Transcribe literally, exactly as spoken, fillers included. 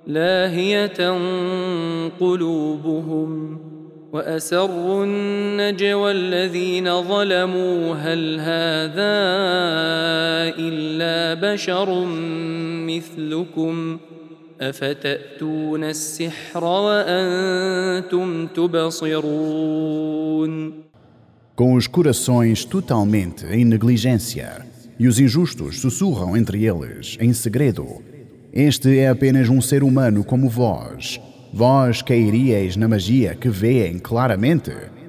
لاهية قلوبهم وأسروا النجوى الذين ظلموا هل هذا إلا بشر مثلكم أفتأتون السحر وأنتم تبصرون. Com os corações totalmente em negligência, e os injustos sussurram entre eles, em segredo: este é apenas um ser humano como vós. Vós cairíeis na magia que veem claramente?